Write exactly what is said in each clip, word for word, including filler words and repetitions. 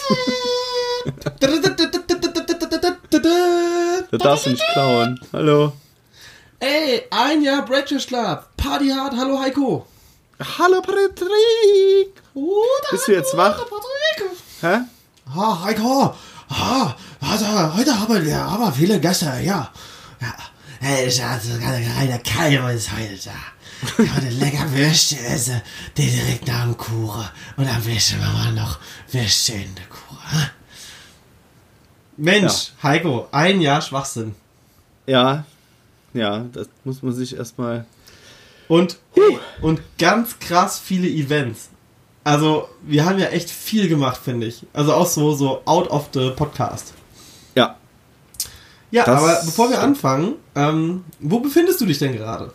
Das darfst du nicht klauen. Hallo. Ey, ein Jahr Breakfast Club. Party hard. Hallo Heiko. Hallo Patrick. Bist du jetzt wach? Hä? Ha, Heiko. Ha, also, heute haben wir aber viele Gäste, ja. Ja, es ist also keine Kalb ist heute da. Ich hatte lecker Würstchen essen, die direkt nach dem Kuchen. Und dann wischen wir mal noch Würstchen in der Kuchen. Mensch, ja. Heiko, ein Jahr Schwachsinn. Ja, ja, das muss man sich erstmal... Und, ey, und ganz krass viele Events. Also, wir haben ja echt viel gemacht, finde ich. Also auch so, so out of the podcast. Ja. Ja, das aber bevor wir anfangen, ähm, wo befindest du dich denn gerade?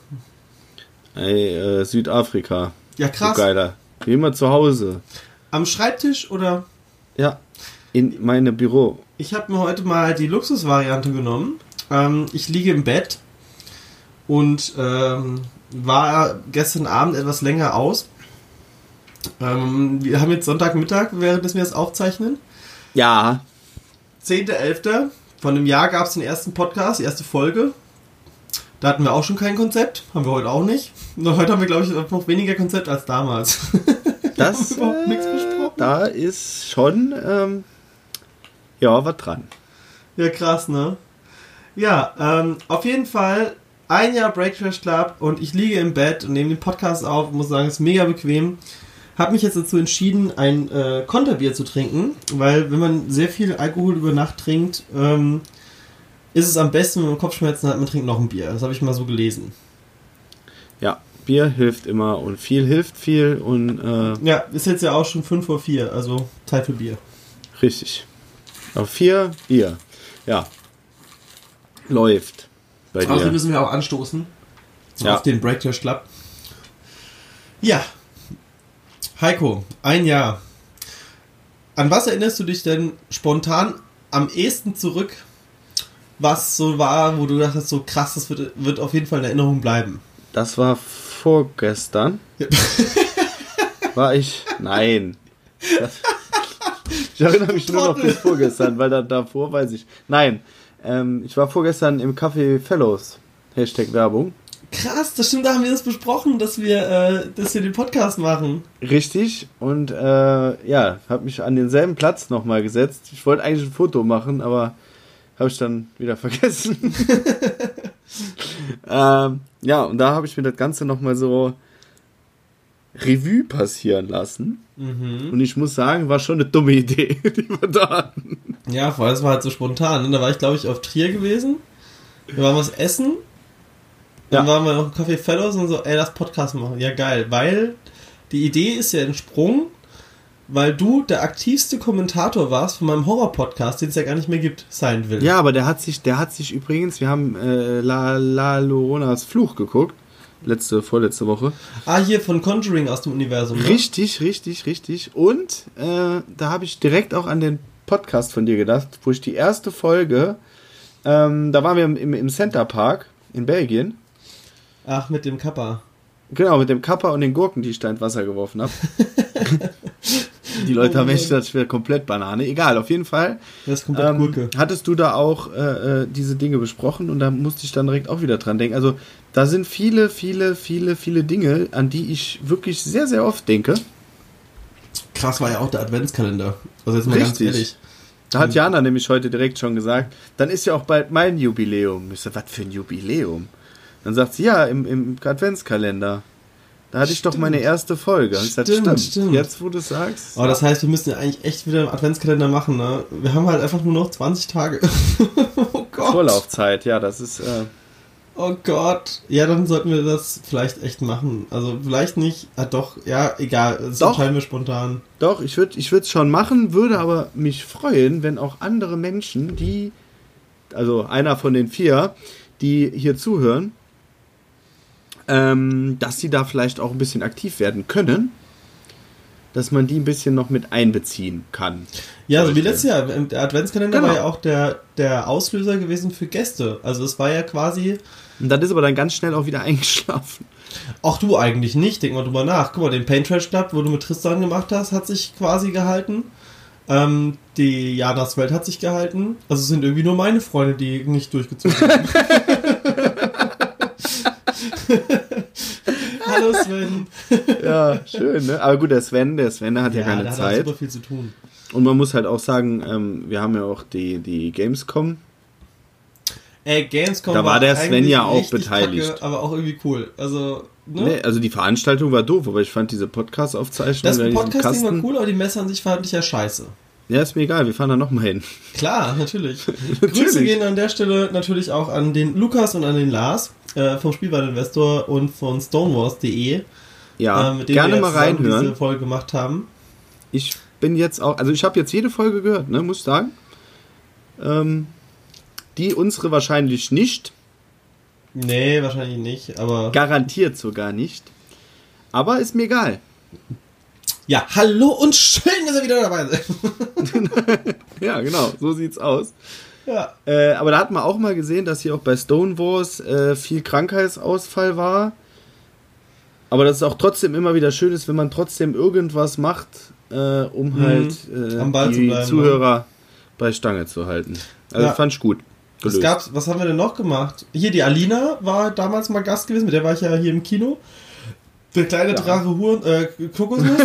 Ey, äh, Südafrika. Ja, krass. So geiler. Wie immer zu Hause. Am Schreibtisch oder? Ja, in meinem Büro. Ich habe mir heute mal die Luxusvariante genommen. Ähm, ich liege im Bett und ähm, war gestern Abend etwas länger aus. Ähm, wir haben jetzt Sonntagmittag, während wir das aufzeichnen. Ja. zehnter elfter Von dem Jahr gab es den ersten Podcast, die erste Folge. Da hatten wir auch schon kein Konzept. Haben wir heute auch nicht. Nur heute haben wir, glaube ich, noch weniger Konzept als damals. Das, überhaupt nichts besprochen. Da ist schon, ähm, ja, was dran. Ja, krass, ne? Ja, ähm, auf jeden Fall ein Jahr Breakfast Club und ich liege im Bett und nehme den Podcast auf und muss sagen, es ist mega bequem. Habe mich jetzt dazu entschieden, ein äh, Konterbier zu trinken, weil wenn man sehr viel Alkohol über Nacht trinkt, ähm, ist es am besten, wenn man Kopfschmerzen hat, man trinkt noch ein Bier. Das habe ich mal so gelesen. Ja, Bier hilft immer und viel hilft viel und äh, ja, ist jetzt ja auch schon fünf vor vier, also Zeit für Bier. Richtig. Auf vier Bier. Ja. Läuft bei dir. Also müssen wir auch anstoßen. Ja. Auf den Breakfast Club. Ja. Heiko, ein Jahr. An was erinnerst du dich denn spontan am ehesten zurück, was so war, wo du dachtest, so krass, das wird, wird auf jeden Fall in Erinnerung bleiben? Das war vorgestern. Ja. War ich? Nein. Das, ich erinnere mich nur noch bis vorgestern, weil da, davor weiß ich. Nein, ähm, ich war vorgestern im Café Fellows. Hashtag Werbung. Krass, das stimmt, da haben wir das besprochen, dass wir, äh, dass wir den Podcast machen. Richtig, und äh, ja, habe mich an denselben Platz nochmal gesetzt. Ich wollte eigentlich ein Foto machen, aber habe ich dann wieder vergessen. ähm, ja, und da habe ich mir das Ganze nochmal so Revue passieren lassen. Mhm. Und ich muss sagen, war schon eine dumme Idee, die wir da hatten. Ja, vor allem, es war halt so spontan. Ne? Da war ich, glaube ich, auf Trier gewesen. Da waren wir was essen. Dann ja. waren wir noch im Café Fellows und so, ey, lass Podcast machen. Ja, geil. Weil die Idee ist ja entsprungen, weil du der aktivste Kommentator warst von meinem Horror-Podcast, den es ja gar nicht mehr gibt, sein will. Ja, aber der hat sich, der hat sich übrigens, wir haben äh, La, La Lloronas Fluch geguckt, letzte, vorletzte Woche. Ah, hier von Conjuring aus dem Universum. Ne? Richtig, richtig, richtig. Und äh, da habe ich direkt auch an den Podcast von dir gedacht, wo ich die erste Folge, ähm, da waren wir im, im, im Center Park in Belgien. Ach, mit dem Kappa. Genau, mit dem Kappa und den Gurken, die ich da ins Wasser geworfen habe. Die Leute oh, haben echt gedacht, ich wäre komplett Banane. Egal, auf jeden Fall. Das ist komplett ähm, Gurke. Hattest du da auch äh, diese Dinge besprochen und da musste ich dann direkt auch wieder dran denken. Also da sind viele, viele, viele, viele Dinge, an die ich wirklich sehr, sehr oft denke. Krass war ja auch der Adventskalender. Also jetzt mal Richtig. Ganz ehrlich. Da hat Jana nämlich heute direkt schon gesagt, dann ist ja auch bald mein Jubiläum. Ich so, was für ein Jubiläum? Dann sagt sie, ja, im, im Adventskalender. Da hatte ich doch meine erste Folge. Und ich sag, stimmt, stimmt, stimmt. Jetzt, wo du es sagst. Oh, das heißt, wir müssen ja eigentlich echt wieder einen Adventskalender machen, ne? Wir haben halt einfach nur noch zwanzig Tage. Oh Gott. Vorlaufzeit, ja, das ist... Äh oh Gott. Ja, dann sollten wir das vielleicht echt machen. Also vielleicht nicht. Ah, doch, ja, egal. Das doch. entscheiden wir spontan. Doch, ich würde ich es schon machen, würde aber mich freuen, wenn auch andere Menschen, die... Also einer von den vier, die hier zuhören, Ähm, dass sie da vielleicht auch ein bisschen aktiv werden können, dass man die ein bisschen noch mit einbeziehen kann. Ja, so wie letztes Jahr. Der Adventskalender genau. war ja auch der, der Auslöser gewesen für Gäste. Also es war ja quasi... Und dann ist aber dann ganz schnell auch wieder eingeschlafen. Auch du eigentlich nicht, denk mal drüber nach. Guck mal, den Paint Trash Club, wo du mit Tristan gemacht hast, hat sich quasi gehalten. Ähm, die Janas Welt hat sich gehalten. Also es sind irgendwie nur meine Freunde, die nicht durchgezogen haben. Hallo Sven. Ja, schön, ne? Aber gut, der Sven, der Sven, der hat ja, ja keine der Zeit. Hat super viel zu tun. Und man muss halt auch sagen, ähm, wir haben ja auch die, die Gamescom. Ey, Gamescom da war der Sven ja auch beteiligt. Kacke, aber auch irgendwie cool. Also, ne? Nee, also die Veranstaltung war doof, aber ich fand diese Podcast-Aufzeichnung... Das Podcasting war cool, aber die Messe an sich fand ich ja scheiße. Ja, ist mir egal, wir fahren da nochmal hin. Klar, natürlich. natürlich. Grüße gehen an der Stelle natürlich auch an den Lukas und an den Lars äh, vom Spielwareninvestor und von stonewars punkt de. Ja, äh, mit denen gerne wir mal reinhören. diese Folge gemacht haben. Ich bin jetzt auch, also ich habe jetzt jede Folge gehört, ne, muss ich sagen. Ähm, die unsere wahrscheinlich nicht. Nee, wahrscheinlich nicht, aber... Garantiert sogar nicht. Aber ist mir egal. Ja, hallo und schön, dass ihr wieder dabei seid. Ja, genau, so sieht's aus. Ja. Äh, aber da hat man auch mal gesehen, dass hier auch bei Stonewars äh, viel Krankheitsausfall war. Aber dass es auch trotzdem immer wieder schön ist, wenn man trotzdem irgendwas macht, äh, um mhm. halt äh, Am Ball die zu bleiben, Zuhörer ne? bei Stange zu halten. Also ja. fand ich gut. Es gab, was haben wir denn noch gemacht? Hier, die Alina war damals mal Gast gewesen, mit der war ich ja hier im Kino. Der kleine ja. Drache Huren, äh, Kokosnuss.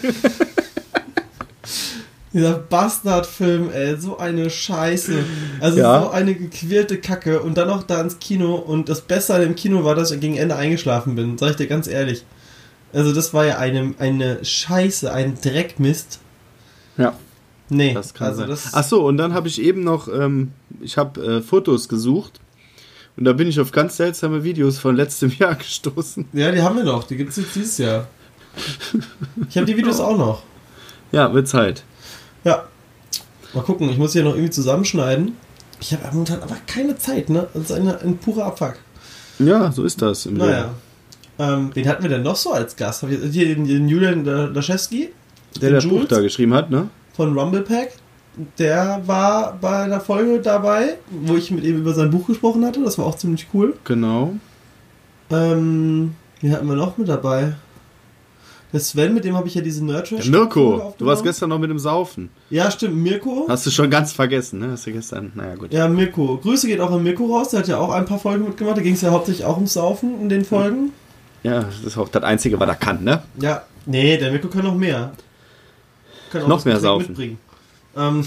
Dieser Bastardfilm, ey, so eine Scheiße. Also ja. so eine gequälte Kacke und dann noch da ins Kino. Und das Beste an dem Kino war, dass ich gegen Ende eingeschlafen bin, sag ich dir ganz ehrlich. Also das war ja eine, eine Scheiße, ein Dreckmist. Ja. Nee, das kann also sein. das... Ach so, und dann habe ich eben noch, ähm, ich habe äh, Fotos gesucht und da bin ich auf ganz seltsame Videos von letztem Jahr gestoßen. Ja, die haben wir noch, die gibt es jetzt dieses Jahr. Ich habe die Videos auch noch. Ja, wird Zeit. Ja. Mal gucken, ich muss hier noch irgendwie zusammenschneiden. Ich habe momentan aber keine Zeit, ne? Das ist eine, ein purer Abfuck. Ja, so ist das. Im naja. Ähm, wen hatten wir denn noch so als Gast? Hab ich, hier den, den Julian Laschewski. Der das Buch da geschrieben hat, ne? Von Rumblepack. Der war bei einer Folge dabei, wo ich mit ihm über sein Buch gesprochen hatte. Das war auch ziemlich cool. Genau. Ähm, wen hatten wir noch mit dabei? Der Sven, mit dem habe ich ja diese Nerdtrash. Der Mirko, du warst gestern noch mit dem Saufen. Ja, stimmt, Mirko. Hast du schon ganz vergessen, ne? Hast du gestern, naja gut. Ja, Mirko. Grüße geht auch an Mirko raus, der hat ja auch ein paar Folgen mitgemacht. Da ging es ja hauptsächlich auch ums Saufen in den Folgen. Ja, das ist auch das Einzige, was er kann, ne? Ja, nee, der Mirko kann noch mehr. Kann auch noch mehr saufen. Mitbringen. Ähm,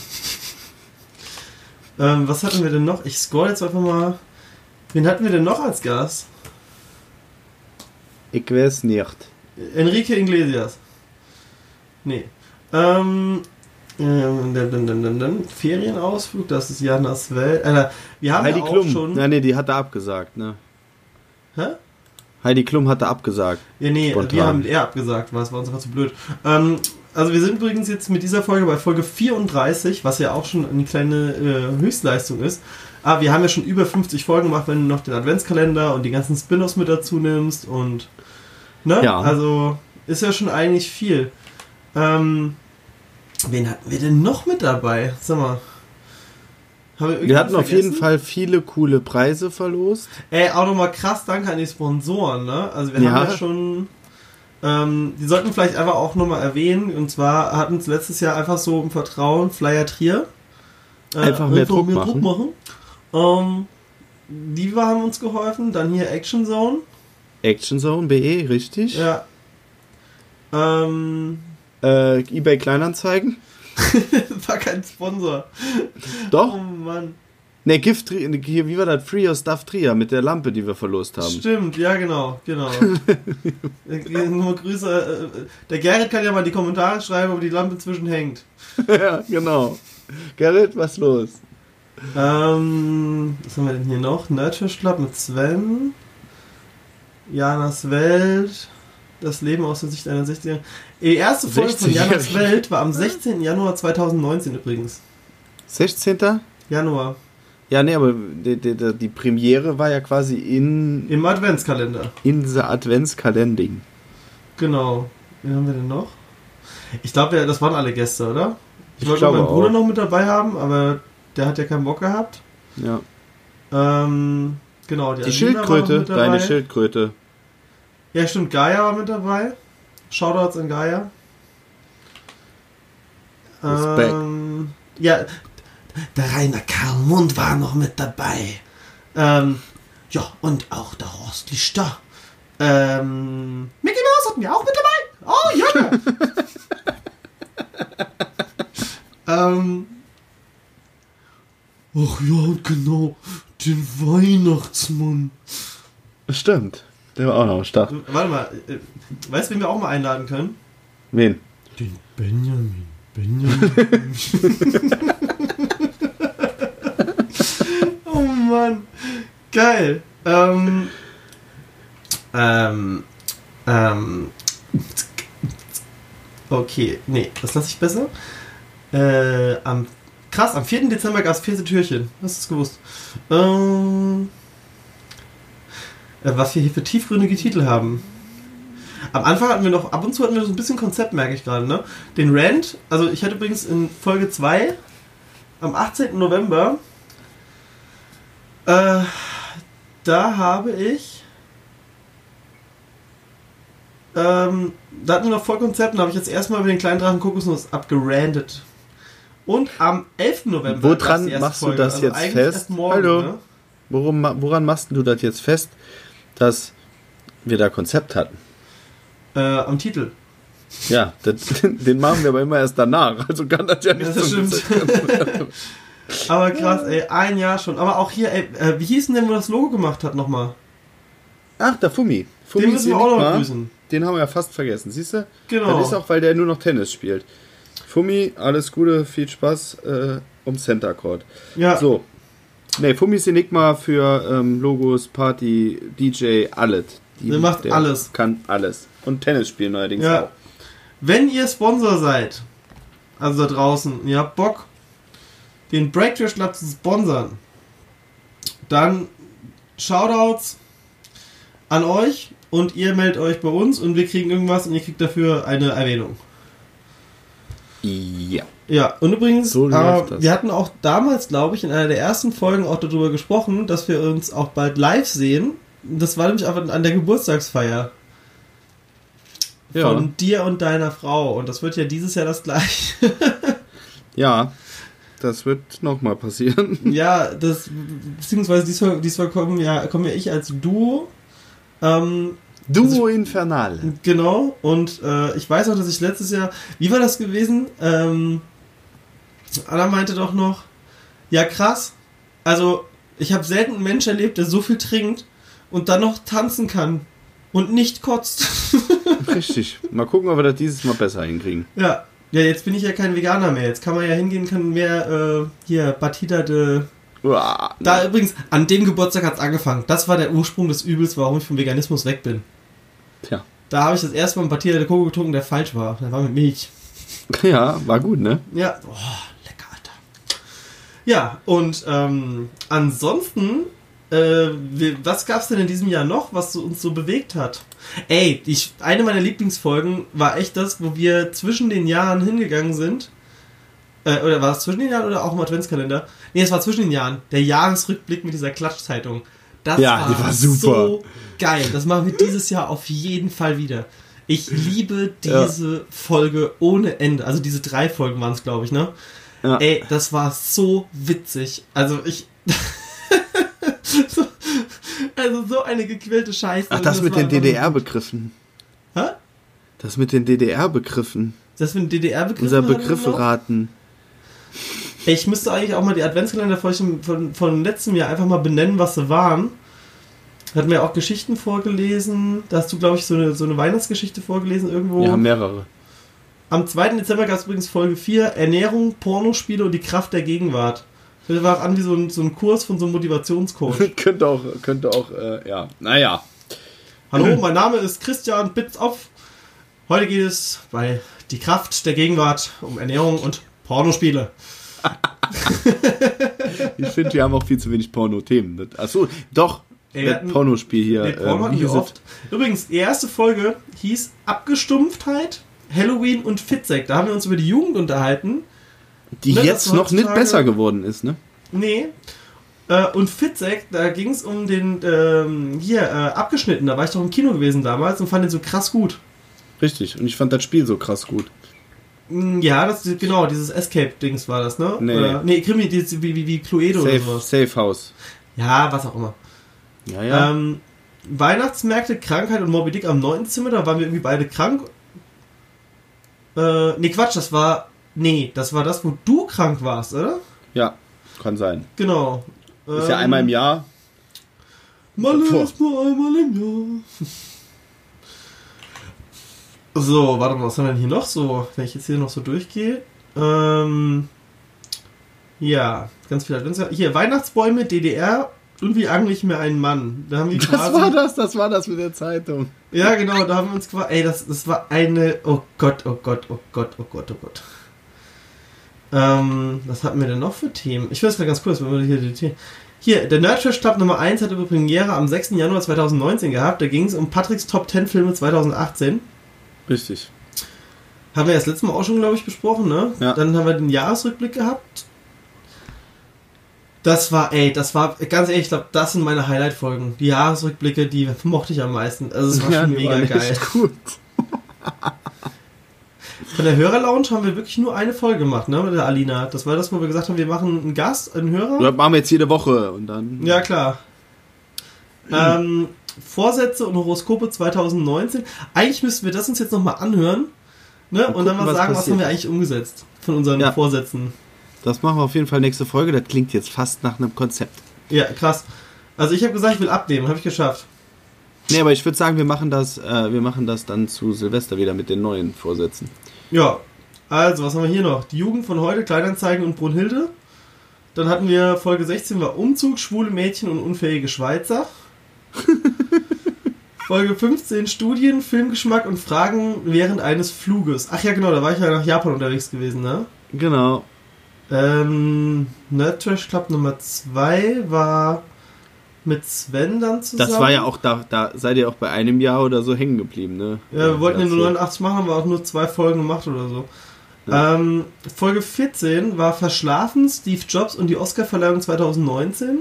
ähm, was hatten wir denn noch? Ich scroll jetzt einfach mal. Wen hatten wir denn noch als Gast? Ich weiß nicht. Enrique Iglesias. Nee. Ähm, ähm dann, dann, dann, dann, Ferienausflug, das ist Janas Welt. Alter, wir haben Heidi ja auch Klum. schon... Nein, nee, die hat er abgesagt, ne? Hä? Heidi Klum hat er abgesagt. Ja, nee, spontan. Wir haben eher abgesagt, weil es war uns einfach zu blöd. Ähm, also wir sind übrigens jetzt mit dieser Folge bei Folge vierunddreißig, was ja auch schon eine kleine äh, Höchstleistung ist. Aber wir haben ja schon über fünfzig Folgen gemacht, wenn du noch den Adventskalender und die ganzen Spin-offs mit dazu nimmst und... Ne? Ja. Also ist ja schon eigentlich viel. Ähm, wen hatten wir denn noch mit dabei? Sag mal. Haben wir wir hatten vergessen? Auf jeden Fall viele coole Preise verlost. Ey, auch nochmal krass danke an die Sponsoren, ne? Also wir ja. haben ja schon... Ähm, die sollten vielleicht einfach auch nochmal erwähnen. Und zwar hatten uns letztes Jahr einfach so im Vertrauen Flyer Trier. Äh, einfach mehr Druck mehr machen. Druck machen. Ähm, die haben uns geholfen. Dann hier Action Zone. Action Zone, B E, richtig. Ja. Ähm. Äh, eBay Kleinanzeigen. War kein Sponsor. Doch? Oh Mann. Ne, Gift, hier, wie war das? Free Your Stuff Trier mit der Lampe, die wir verlost haben. Stimmt, ja genau, genau. Nur Grüße. Der Gerrit kann ja mal in die Kommentare schreiben, ob die Lampe zwischen hängt. Ja, genau. Gerrit, was los? Ähm, was haben wir denn hier noch? Nerdfish Club mit Sven. Janas Welt. Das Leben aus der Sicht einer sechzigjährigen. Die erste Folge von Janas Welt war am sechzehnten Januar zweitausendneunzehn übrigens. sechzehnten Januar. Ja, nee, aber die, die, die Premiere war ja quasi in... Im Adventskalender. In dieser Adventskalending. Genau. Wen haben wir denn noch? Ich glaube, ja, das waren alle Gäste, oder? Ich, ich wollte meinen Bruder auch. noch mit dabei haben, aber der hat ja keinen Bock gehabt. Ja. Ähm, genau. Die, die Schildkröte, deine Schildkröte. Ja, stimmt, Gaia war mit dabei. Shoutouts an Gaia. Ähm, ja, der Rainer Kalmund war noch mit dabei. Ähm, ja, und auch der Horst Lichter. Ähm, Mickey Mouse hatten wir auch mit dabei. Oh, ja. ähm, ach ja, genau. Den Weihnachtsmann. Stimmt. Der war auch noch am Start. Warte mal. Äh, weißt du, wen wir auch mal einladen können? Wen? Den Benjamin. Benjamin. Oh Mann. Geil. Ähm. Ähm. Ähm. Okay, nee, das lasse ich besser. Äh, am, krass, am vierten Dezember gab es vierte Türchen. Hast du es gewusst? Ähm, äh, was wir hier für tiefgründige Titel haben. Am Anfang hatten wir noch, ab und zu hatten wir so ein bisschen Konzept, merke ich gerade, ne? Den Rant, also ich hatte übrigens in Folge zwei am achtzehnten November, äh, da habe ich, ähm, da hatten wir noch Vollkonzept und da habe ich jetzt erstmal über den kleinen Drachen Kokosnuss abgerandet. Und am elften November. Woran machst Folge. du das also jetzt fest? Morgen, Hallo. Ne? Worum, woran machst du das jetzt fest, dass wir da Konzept hatten? Äh, am Titel. Ja, das, den machen wir aber immer erst danach. Also kann das ja nicht ja, das so stimmt. Aber krass, ey, ein Jahr schon. Aber auch hier, ey, äh, wie hieß denn der, wo das Logo gemacht hat nochmal? Ach, der Fummi. Fummi den müssen wir auch noch grüßen. Den haben wir ja fast vergessen, siehst du? Genau. Das ist auch, weil der nur noch Tennis spielt. Fummi, alles Gute, viel Spaß äh, um Center Court. Ja. So. Ne, Fummis Enigma für ähm, Logos, Party, D J, alles. Die, der macht der alles. Kann alles. Und Tennis spielen allerdings ja. auch. Wenn ihr Sponsor seid, also da draußen, ihr habt Bock, den Breakthrough Club zu sponsern, dann Shoutouts an euch und ihr meldet euch bei uns und wir kriegen irgendwas und ihr kriegt dafür eine Erwähnung. Ja. Ja, und übrigens, so äh, wir hatten auch damals, glaube ich, in einer der ersten Folgen auch darüber gesprochen, dass wir uns auch bald live sehen. Das war nämlich einfach an der Geburtstagsfeier. Ja. Von dir und deiner Frau. Und das wird ja dieses Jahr das gleiche. Ja, das wird nochmal passieren. Ja, das, beziehungsweise diesmal, diesmal kommen ja, kommen ja ich als Duo. Ähm, Duo also ich, Infernale. Genau, und äh, ich weiß auch, dass ich letztes Jahr, wie war das gewesen? Ähm, Anna meinte doch noch, ja krass, also ich habe selten einen Mensch erlebt, der so viel trinkt und dann noch tanzen kann und nicht kotzt. Richtig, mal gucken, ob wir das dieses Mal besser hinkriegen. Ja, ja, jetzt bin ich ja kein Veganer mehr, jetzt kann man ja hingehen, kann mehr, äh, hier, Batida de... Uah, da nein. übrigens, an dem Geburtstag hat es angefangen. Das war der Ursprung des Übels, warum ich vom Veganismus weg bin. Tja. Da habe ich das erste Mal einen Batida de Coco getrunken, der falsch war. Der war mit Milch. Ja, war gut, ne? Ja, oh, lecker, Alter. Ja, und ähm, ansonsten, äh, was gab's denn in diesem Jahr noch, was so, uns so bewegt hat? Ey, ich, eine meiner Lieblingsfolgen war echt das, wo wir zwischen den Jahren hingegangen sind. Äh, oder war es zwischen den Jahren oder auch im Adventskalender? Nee, es war zwischen den Jahren. Der Jahresrückblick mit dieser Klatschzeitung. Das ja, war, die war super. So geil. Das machen wir dieses Jahr auf jeden Fall wieder. Ich liebe diese ja. Folge ohne Ende. Also diese drei Folgen waren es, glaube ich, ne? Ja. Ey, das war so witzig. Also ich... so, also so eine gequälte Scheiße. Ach, das, das mit den D D R-Begriffen. Hä? Das mit den D D R-Begriffen. Das mit den D D R-Begriffen? Unser Begriffe raten. Ich müsste eigentlich auch mal die Adventskalender von, von, von letztem Jahr einfach mal benennen, was sie waren. Hat mir auch Geschichten vorgelesen. Da hast du, glaube ich, so eine, so eine Weihnachtsgeschichte vorgelesen irgendwo. Ja, mehrere. Am zweiten Dezember gab es übrigens Folge vier, Ernährung, Pornospiele und die Kraft der Gegenwart. Das war auch an wie so ein, so ein Kurs von so einem Motivationscoach. könnte auch, könnte auch, äh, ja, naja. Hallo, mein Name ist Christian Bitzoff. Heute geht es bei die Kraft der Gegenwart um Ernährung und Pornospiele. Ich finde, wir haben auch viel zu wenig Porno-Themen. Achso, doch, Ey, das Pornospiel hier. Nee, Porno äh, hatten wir oft. Übrigens, die erste Folge hieß Abgestumpftheit, Halloween und Fitzek. Da haben wir uns über die Jugend unterhalten. Die ne, jetzt noch nicht besser geworden ist, ne? Nee. Äh, und Fitzek, da ging es um den, ähm, hier, äh, abgeschnitten. Da war ich doch im Kino gewesen damals und fand den so krass gut. Richtig, und ich fand das Spiel so krass gut. Ja, das, genau, dieses Escape-Dings war das, ne? Nee. Oder, nee, Krimi, die, wie, wie, wie Cluedo Safe, oder sowas. Safe House. Ja, was auch immer. Ja, ja. Ähm, Weihnachtsmärkte, Krankheit und Moby Dick am neunten Zimmer, da waren wir irgendwie beide krank. Äh, nee, Quatsch, das war, nee, das war das, wo du krank warst, oder? Ja, kann sein. Genau. Ist ja einmal im Jahr. Mal ist nur einmal im Jahr. So, warte mal, was haben wir denn hier noch so? Wenn ich jetzt hier noch so durchgehe. Ähm, ja, ganz viele Advents. Hier, Weihnachtsbäume, D D R und wie angle ich mir einen Mann. Da haben wir Das quasi, war das, das war das mit der Zeitung. Ja, genau, da haben wir uns quasi. Ey, das, das war eine. Oh Gott, oh Gott, oh Gott, oh Gott, oh Gott. Ähm, was hatten wir denn noch für Themen? Ich weiß gerade ganz kurz, wenn wir hier die Themen. Hier, der Nerdtrash Club Nummer eins hatte eine Premiere am sechsten Januar zweitausendneunzehn gehabt. Da ging es um Patricks Top zehn Filme zweitausendachtzehn. Richtig. Haben wir ja das letzte Mal auch schon, glaube ich, besprochen, ne? Ja. Dann haben wir den Jahresrückblick gehabt. Das war, ey, das war, ganz ehrlich, ich glaube, das sind meine Highlight-Folgen. Die Jahresrückblicke, die mochte ich am meisten. Also es war Ja, schon die mega waren geil. echt gut. Von der Hörerlounge haben wir wirklich nur eine Folge gemacht, ne? Mit der Alina. Das war das, wo wir gesagt haben, wir machen einen Gast, einen Hörer. Das machen wir jetzt jede Woche und dann. Ja, klar. Mhm. Ähm, Vorsätze und Horoskope zweitausendneunzehn. Eigentlich müssten wir das uns jetzt nochmal anhören, ne? Und, und dann mal was sagen, passiert. Was haben wir eigentlich umgesetzt von unseren ja. Vorsätzen. Das machen wir auf jeden Fall nächste Folge. Das klingt jetzt fast nach einem Konzept. Ja, krass. Also ich habe gesagt, ich will abnehmen. Habe ich geschafft. Nee, aber ich würde sagen, wir machen das, äh, wir machen das dann zu Silvester wieder mit den neuen Vorsätzen. Ja, also was haben wir hier noch? Die Jugend von heute, Kleinanzeigen und Brunhilde. Dann hatten wir Folge sechzehn war Umzug, schwule Mädchen und unfähige Schweizer. Folge fünfzehn Studien, Filmgeschmack und Fragen während eines Fluges. Ach ja, genau, da war ich ja nach Japan unterwegs gewesen, ne? Genau. Ähm, Nerdtrash Club Nummer zwei war mit Sven dann zusammen. Das war ja auch, da, da seid ihr auch bei einem Jahr oder so hängen geblieben, ne? Ja, wir wollten ja nur neunundachtzig machen, haben wir auch nur zwei Folgen gemacht oder so. Ja. Ähm, Folge vierzehn war Verschlafen, Steve Jobs und die Oscarverleihung zweitausendneunzehn.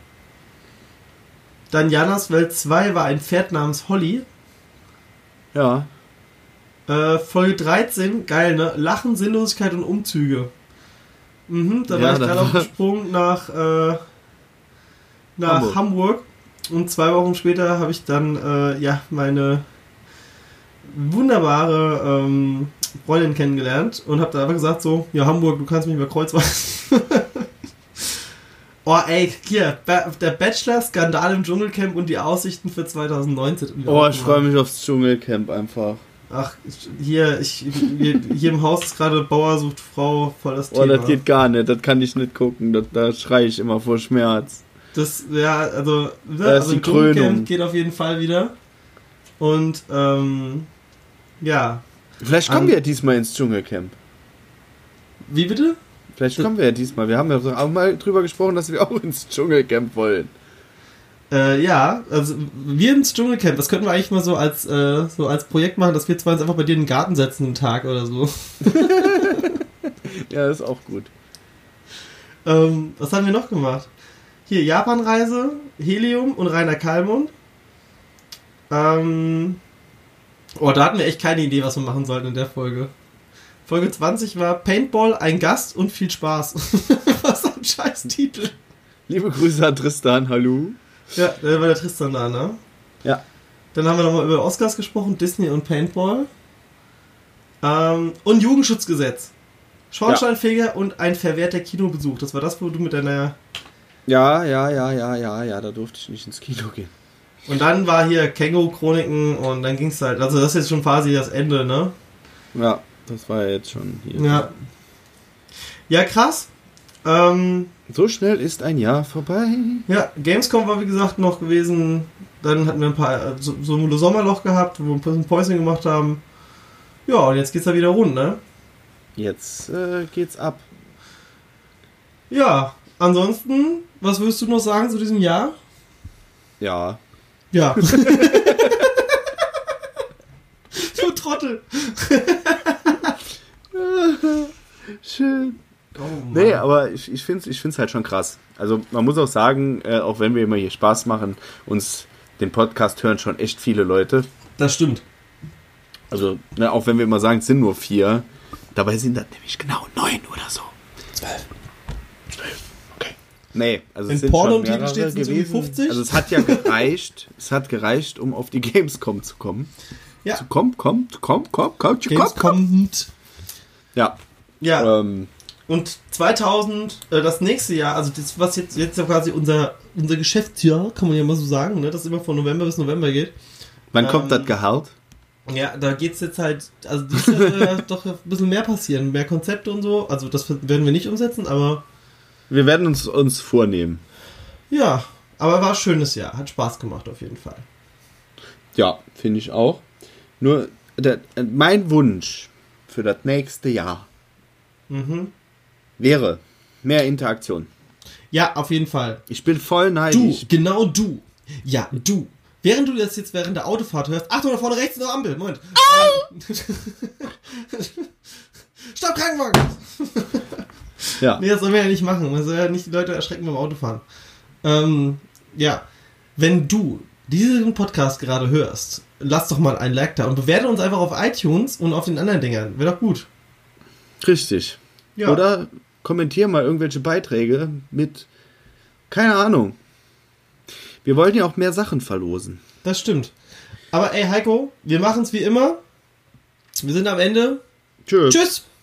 Dann Janas Welt zwei war ein Pferd namens Holly. Ja. Äh, Folge dreizehn, geil, ne? Lachen, Sinnlosigkeit und Umzüge. Mhm, da ja, war ich gerade auf dem Sprung nach, äh, nach Hamburg. Hamburg. Und zwei Wochen später habe ich dann äh, ja meine wunderbare ähm, Freundin kennengelernt und habe da einfach gesagt so, ja Hamburg, du kannst mich über Kreuzweisen. Oh ey, hier, ba- der Bachelor, Skandal im Dschungelcamp und die Aussichten für zweitausendneunzehn. Oh, ich freue mich aufs Dschungelcamp einfach. Ach, hier, ich, hier, hier im Haus ist gerade Bauer sucht Frau, voll das Thema. Oh, das geht gar nicht, das kann ich nicht gucken, das, da schreie ich immer vor Schmerz. Das, ja, also, ne, das also ist die Krönung. Geht auf jeden Fall wieder. Und, ähm, ja. Vielleicht kommen um, wir ja diesmal ins Dschungelcamp. Wie bitte? Vielleicht kommen wir ja diesmal. Wir haben ja auch mal drüber gesprochen, dass wir auch ins Dschungelcamp wollen. Äh, ja, also wir ins Dschungelcamp, das könnten wir eigentlich mal so als, äh, so als Projekt machen, dass wir zwei uns einfach bei dir in den Garten setzen einen Tag oder so. Ja, das ist auch gut. Ähm, was haben wir noch gemacht? Hier, Japanreise, Helium und Rainer Kallmund. Ähm, oh, da hatten wir echt keine Idee, was wir machen sollten in der Folge. Folge zwanzig war Paintball, ein Gast und viel Spaß. Was ein scheiß Titel. Liebe Grüße an Tristan, hallo. Ja, da war der Tristan da, ne? Ja. Dann haben wir nochmal über Oscars gesprochen, Disney und Paintball. Ähm, und Jugendschutzgesetz. Schornsteinfeger ja. Und ein verwehrter Kinobesuch. Das war das, wo du mit deiner... Ja, ja, ja, ja, ja, ja, da durfte ich nicht ins Kino gehen. Und dann war hier Känguru-Chroniken und dann ging es halt... Also das ist jetzt schon quasi das Ende, ne? Ja, das war ja jetzt schon hier. Ja. Ja, krass. Ähm... So schnell ist ein Jahr vorbei. Ja, Gamescom war wie gesagt noch gewesen. Dann hatten wir ein paar so, so ein Sommerloch gehabt, wo wir ein bisschen Päuschen gemacht haben. Ja, und jetzt geht's da wieder rund, ne? Jetzt äh, geht's ab. Ja, ansonsten, was würdest du noch sagen zu diesem Jahr? Ja. Ja. Du Trottel. Schön. Oh, nee, aber ich, ich finde es ich find's halt schon krass. Also man muss auch sagen, äh, auch wenn wir immer hier Spaß machen, uns den Podcast hören schon echt viele Leute. Das stimmt. Also, ne, auch wenn wir immer sagen, es sind nur vier, Dabei sind das nämlich genau neun oder so. Zwölf. Zwölf, okay. Nee, also In es sind Porno schon im Titel mehrere steht es irgendwie gewesen. fünfzig? Also es hat ja gereicht, es hat gereicht, um auf die Gamescom zu kommen. Ja. Zu kommen, kommt, kommt, kommt, kommt, Games kommt, kommt. kommt. Ja. Ja. Ähm, Und zweitausend, äh, das nächste Jahr, also das, was jetzt, jetzt ja quasi unser, unser Geschäftsjahr, kann man ja mal so sagen, ne, das immer von November bis November geht. wann Ähm, kommt das Gehalt? Ja, da geht's jetzt halt, also dieses Jahr soll ja doch ein bisschen mehr passieren, mehr Konzepte und so, also das werden wir nicht umsetzen, aber Wir werden uns, uns vornehmen. ja, aber war ein schönes Jahr, hat Spaß gemacht auf jeden Fall. Ja, finde ich auch. Nur, der, mein Wunsch für das nächste Jahr Mhm. wäre mehr Interaktion. Ja, auf jeden Fall. Ich bin voll Du, neidisch. genau du. Ja, du. Während du das jetzt während der Autofahrt hörst, Achtung, da vorne rechts ist eine Ampel, Moment. Ähm, Stopp, Krankenwagen! Ja. Nee, das sollen wir ja nicht machen. Man soll ja nicht die Leute erschrecken beim Autofahren. Ähm, ja, wenn du diesen Podcast gerade hörst, lass doch mal ein Like da und bewerte uns einfach auf iTunes und auf den anderen Dingern. Wäre doch gut. Richtig. Ja. Oder kommentier mal irgendwelche Beiträge mit, keine Ahnung. Wir wollen ja auch mehr Sachen verlosen. Das stimmt. Aber ey, Heiko, wir machen es wie immer. Wir sind am Ende. Tschüss. Tschüss!